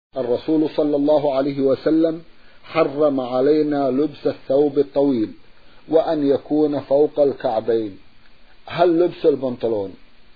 الرسول صلى الله عليه وسلم حرم علينا لبس الثوب الطويل وأن يكون فوق الكعبين. هل لبس البنطلون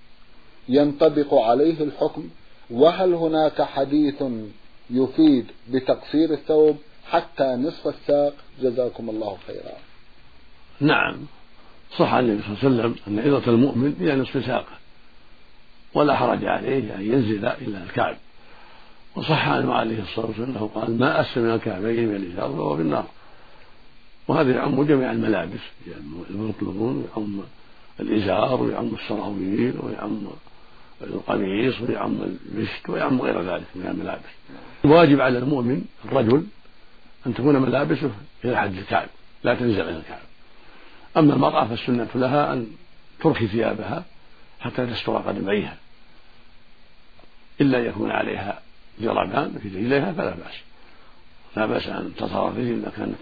ينطبق عليه الحكم؟ وهل هناك حديث يفيد بتقصير الثوب حتى نصف الساق؟ جزاكم الله خيرا. نعم، صح عن النبي صلى الله عليه وسلم أن عظة المؤمن إلى نصف ساقه ولا حرج عليه أن ينزل إلى الكعب، وصح عنه عليه الصلاة والسلام أنه قال: ما أسفل من الكعبين من الإزار فهو بالنار. وهذا يعم جميع الملابس، يعم البنطلون ويعم الإزار ويعم السراويل ويعم القميص ويعم المشت ويعم غير ذلك من الملابس. الواجب على المؤمن الرجل أن تكون ملابسه إلى حد الكعب، لا تنزل إلى الكعب. أما المرأة فالسنة لها أن ترخي ثيابها حتى تستر قدميها، إلا يكون عليها جربان في رجليها فلا بأس، لا بأس أن تظهر الرجل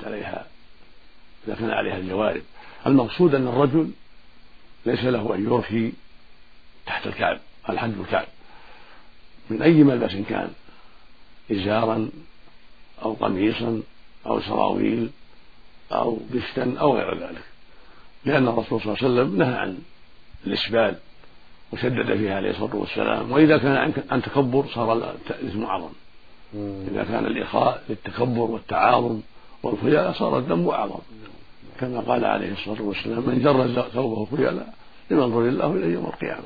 إذا كان عليها الجوارب. المقصود أن الرجل ليس له أن يرخي تحت الكعب الحد الكعب من أي ملبس كان، إزارا أو قميصا أو سراويل أو بشتا أو غير ذلك، لأن الرسول صلى الله عليه وسلم نهى عن الإسبال وشدد فيها عليه الصلاة والسلام. وإذا كان عن تكبر صار الإثم أعظم، إذا كان الإخاء للتكبر والتعاظم والخيلاء صار الذنب أعظم، كما قال عليه الصلاة والسلام: من جر ثوبه خيلاء لمنظر الله إليه يوم القيامة.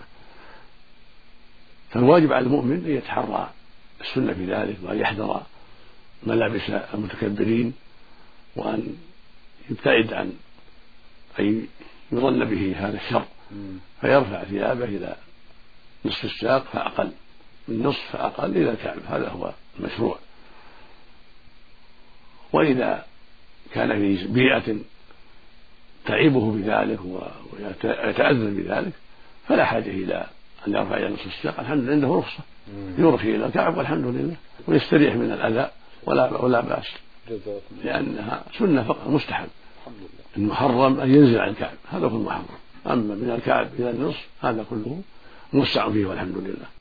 فالواجب على المؤمن أن يتحرى السنة في ذلك، وأن يحذر ملابس المتكبرين، وأن يبتعد عن أن يظن به هذا الشر، فيرفع ثيابه إلى نصف الساق فأقل، من نصف فأقل إلى الكعب، هذا هو المشروع. وإذا كان في بيئة تعيبه بذلك ويتأذن بذلك فلا حاجة إلى أن يرفع إلى نصف الساق، الحمد لله عنده رخصة يرخي إلى الكعب والحمد لله، ويستريح من الأذى ولا بأس، لأنها سنة فقط مستحب. المحرم أن ينزل عن الكعب، هذا هو المحرم، أما من الكعب إلى النصف هذا كله موسع فيه والحمد لله.